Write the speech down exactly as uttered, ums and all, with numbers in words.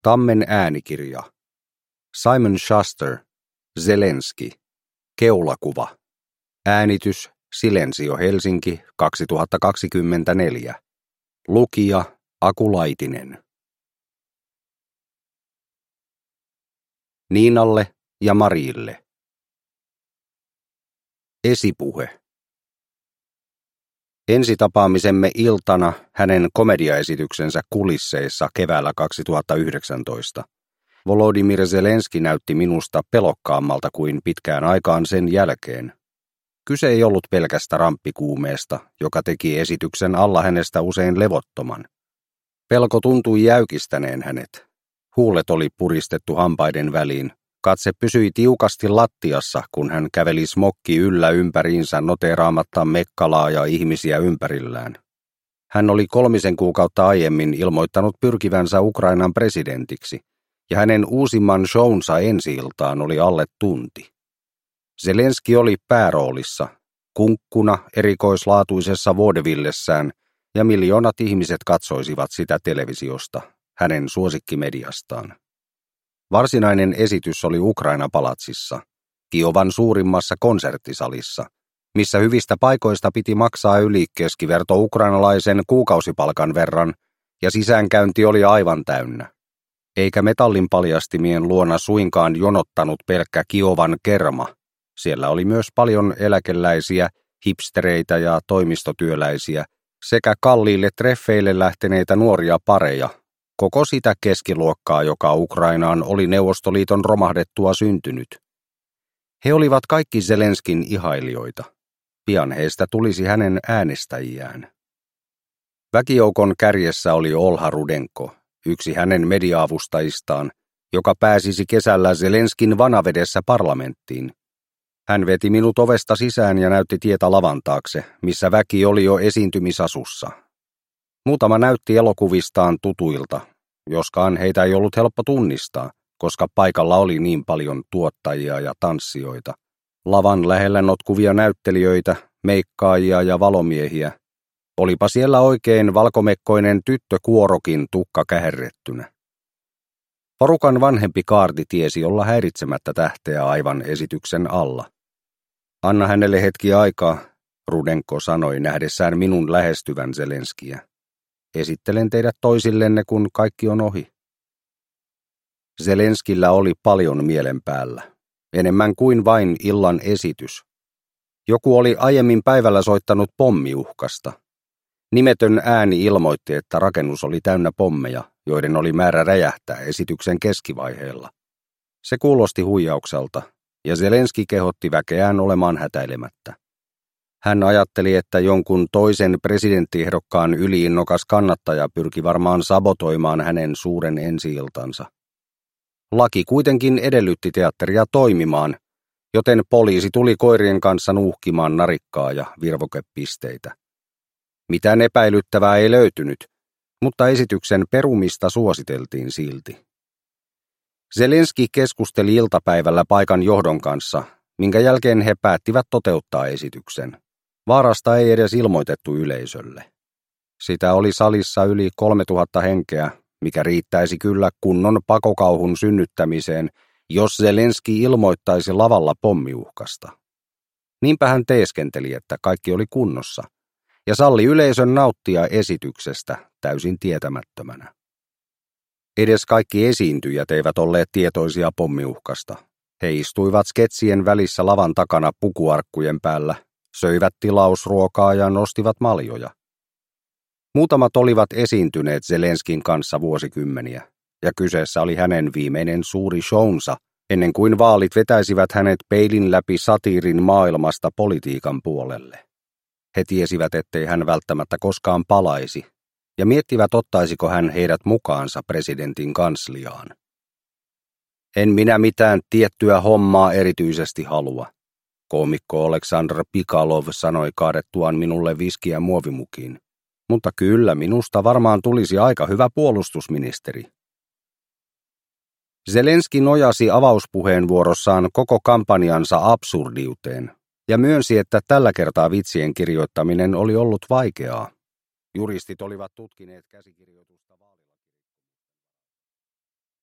Tammen äänikirja. Simon Schuster, Zelenski. Keulakuva. Äänitys Silensio Helsinki kaksituhattakaksikymmentäneljä. Lukija Aku Laitinen. Niinalle ja Marille. Esipuhe. Ensitapaamisemme iltana hänen komediaesityksensä kulisseissa keväällä kaksituhattayhdeksäntoista. Volodymyr Zelenski näytti minusta pelokkaammalta kuin pitkään aikaan sen jälkeen. Kyse ei ollut pelkästä ramppikuumeesta, joka teki esityksen alla hänestä usein levottoman. Pelko tuntui jäykistäneen hänet. Huulet oli puristettu hampaiden väliin. Katse pysyi tiukasti lattiassa, kun hän käveli smokki yllä ympäriinsä noteeraamatta mekkalaa ja ihmisiä ympärillään. Hän oli kolmisen kuukautta aiemmin ilmoittanut pyrkivänsä Ukrainan presidentiksi, ja hänen uusimman shownsa ensi-iltaan oli alle tunti. Zelenski oli pääroolissa, kunkkuna erikoislaatuisessa vaudevillessään, ja miljoonat ihmiset katsoisivat sitä televisiosta, hänen suosikkimediastaan. Varsinainen esitys oli Ukraina-palatsissa, Kiovan suurimmassa konserttisalissa, missä hyvistä paikoista piti maksaa yli keskiverto ukrainalaisen kuukausipalkan verran, ja sisäänkäynti oli aivan täynnä. Eikä metallin paljastimien luona suinkaan jonottanut pelkkä Kiovan kerma. Siellä oli myös paljon eläkeläisiä, hipstereitä ja toimistotyöläisiä sekä kalliille treffeille lähteneitä nuoria pareja, koko sitä keskiluokkaa, joka Ukrainaan oli Neuvostoliiton romahdettua syntynyt. He olivat kaikki Zelenskin ihailijoita. Pian heistä tulisi hänen äänestäjiään. Väkijoukon kärjessä oli Olha Rudenko, yksi hänen media-avustajistaan, joka pääsisi kesällä Zelenskin vanavedessä parlamenttiin. Hän veti minut ovesta sisään ja näytti tietä lavan taakse, missä väki oli jo esiintymisasussa. Muutama näytti elokuvistaan tutuilta, joskaan heitä ei ollut helppo tunnistaa, koska paikalla oli niin paljon tuottajia ja tanssijoita. Lavan lähellä notkuvia näyttelijöitä, meikkaajia ja valomiehiä. Olipa siellä oikein valkomekkoinen tyttökuorokin tukka käherrettynä. Porukan vanhempi kaarti tiesi olla häiritsemättä tähteä aivan esityksen alla. Anna hänelle hetki aikaa, Rudenko sanoi nähdessään minun lähestyvän Zelenskiä. Esittelen teidät toisillenne, kun kaikki on ohi. Zelenskillä oli paljon mielen päällä, enemmän kuin vain illan esitys. Joku oli aiemmin päivällä soittanut pommiuhkasta. Nimetön ääni ilmoitti, että rakennus oli täynnä pommeja, joiden oli määrä räjähtää esityksen keskivaiheella. Se kuulosti huijaukselta, ja Zelenski kehotti väkeään olemaan hätäilemättä. Hän ajatteli, että jonkun toisen presidenttiehdokkaan yliinnokas kannattaja pyrki varmaan sabotoimaan hänen suuren ensi-iltansa. Laki kuitenkin edellytti teatteria toimimaan, joten poliisi tuli koirien kanssa nuuhkimaan narikkaa ja virvokepisteitä. Mitään epäilyttävää ei löytynyt, mutta esityksen perumista suositeltiin silti. Zelenski keskusteli iltapäivällä paikan johdon kanssa, minkä jälkeen he päättivät toteuttaa esityksen. Vaarasta ei edes ilmoitettu yleisölle. Sitä oli salissa yli kolmetuhatta henkeä, mikä riittäisi kyllä kunnon pakokauhun synnyttämiseen, jos Zelenski ilmoittaisi lavalla pommiuhkasta. Niinpä hän teeskenteli, että kaikki oli kunnossa, ja salli yleisön nauttia esityksestä täysin tietämättömänä. Edes kaikki esiintyjät eivät olleet tietoisia pommiuhkasta. He istuivat sketsien välissä lavan takana pukuarkkujen päällä, söivät tilausruokaa ja nostivat maljoja. Muutamat olivat esiintyneet Zelenskin kanssa vuosikymmeniä, ja kyseessä oli hänen viimeinen suuri shownsa, ennen kuin vaalit vetäisivät hänet peilin läpi satiirin maailmasta politiikan puolelle. He tiesivät, ettei hän välttämättä koskaan palaisi, ja miettivät, ottaisiko hän heidät mukaansa presidentin kansliaan. En minä mitään tiettyä hommaa erityisesti halua, koomikko Oleksandr Pikalov sanoi kaadettuaan minulle viskiä muovimukiin. Mutta kyllä minusta varmaan tulisi aika hyvä puolustusministeri. Zelenski nojasi avauspuheenvuorossaan koko kampanjansa absurdiuteen ja myönsi, että tällä kertaa vitsien kirjoittaminen oli ollut vaikeaa. Juristit olivat tutkineet käsikirjoitusta vaali-